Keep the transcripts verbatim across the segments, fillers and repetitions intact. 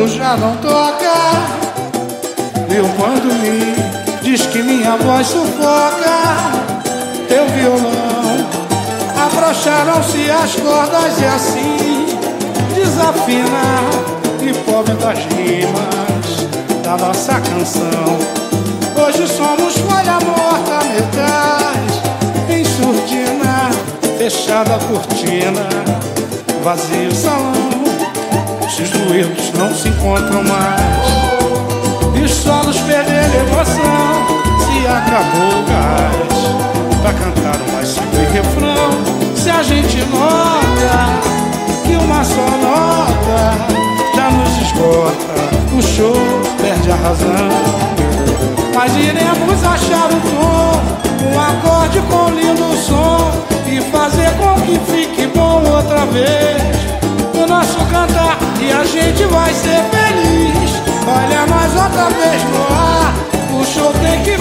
piano já não toca. Meu bandolim diz que minha voz sufoca. Teu violão afrouxaram-se as cordas e assim desafina. E pobre das rimas da nossa canção. Hoje somos folha morta, metais em surdina, fechada a cortina, vazio o salão. Os duetos não se encontram mais e os solos perderam emoção. Se acabou o gás pra cantar um mais simples refrão. Se a gente nota que uma só nota já nos esgota, o show perde a razão. Mas iremos achar o tom, um acorde com lindo som, e fazer com que fique bom outra vez o nosso cantar, e a gente vai ser feliz. Olha nós outra vez no ar, o show tem que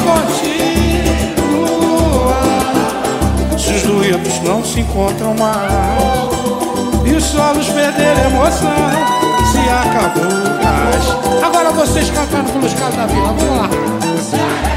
continuar. Se os duetos não se encontram mais e os solos perderam emoção, se acabou o gás. Agora vocês cantando pelos caras da vila, vamos lá.